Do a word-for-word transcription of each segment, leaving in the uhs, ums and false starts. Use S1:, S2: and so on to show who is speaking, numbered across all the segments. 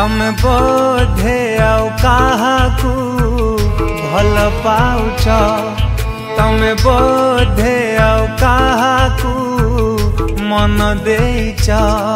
S1: तमे बोधे आउ काहाकू भल पाउच तमे बोधे आउ काहाकू मन देइच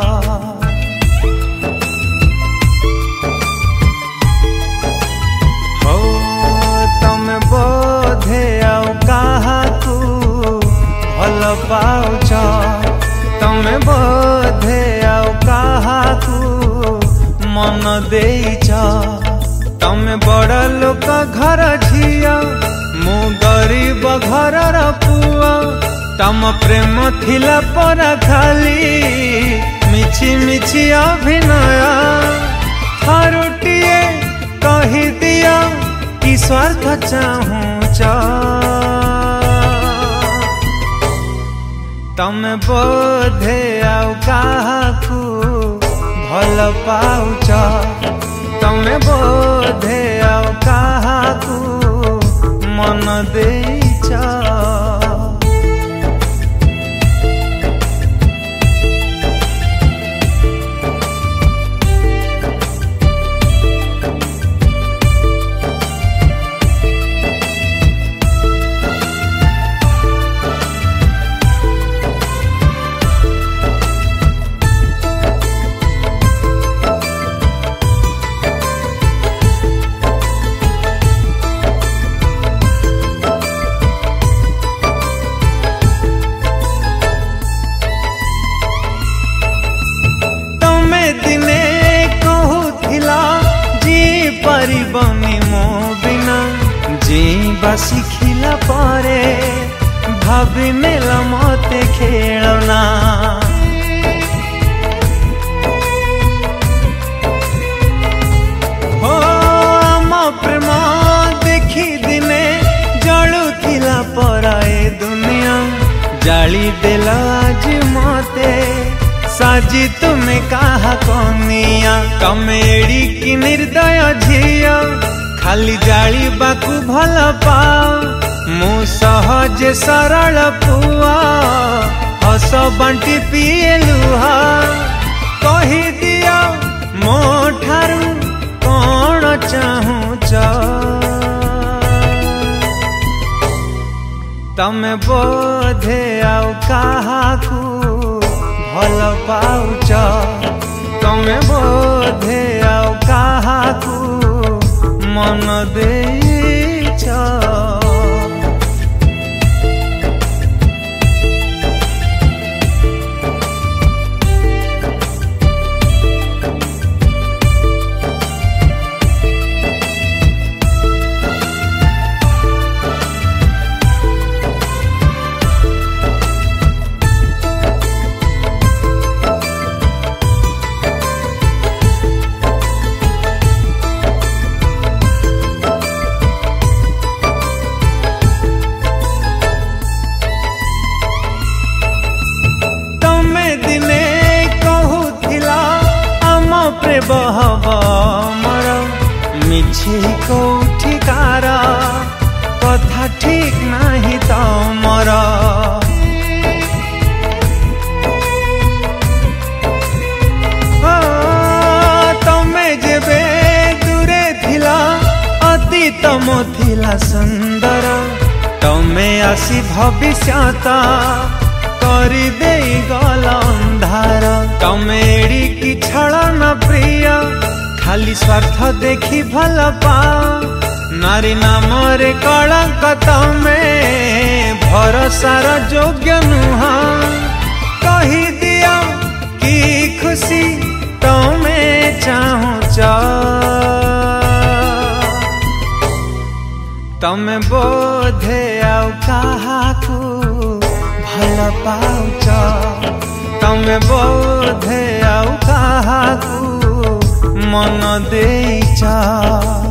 S1: हो तमे बोधे आउ काहाकू भल पाउच तमे बोधे आउ काहाकू मन देइच तमे बड़ लोक घर झिया मु गरीब घर पुआ तम प्रेम थिला परा खाली मिछि मिछि अभिनय हरुटिए कहि दिया कि स्वार्थ चाहूच तमे बोधे आउ काहाकू भल पाउच तमे बोधे आउ काहाकू मन देइच दिने कहूथिला जी परिबनी मो बिना जीवा शिखिला परे भाभी नेला मते खेलना हो आम प्रेम देखी दिने जलुथिला पराए दुनिया जाली देला आज मते साजी तुम्हें कहा कनिया कमेड़ी की निर्दय झिया खाली जाली बाकू भल पाओ मु सहज सरल पुआ हस बांटी पिए लुहा कही दिया मो ठारू कौन चाहूच तमे बोधे आउ काहाकू भल पाउच तमे बोधे आउ काहाकू मन देइच बहब मर मिछि कोठी कार कथा ठीक नाही तमर तमे जेबे दूरे थिला अति तम थिला सुंदर तमे आसी भविष्यता करी देई गल अंधार तमेड़ी की छलना प्रिय खाली स्वार्थ देखी भल पाओ नारी नाम रे कलंक तमे भरोसार योग्य नुह कही दिया कि खुशी तमे चाहूच तमे बोधे आउ काहाकू भल पाउच तमे बोधे आउ काहाकू मन देइच।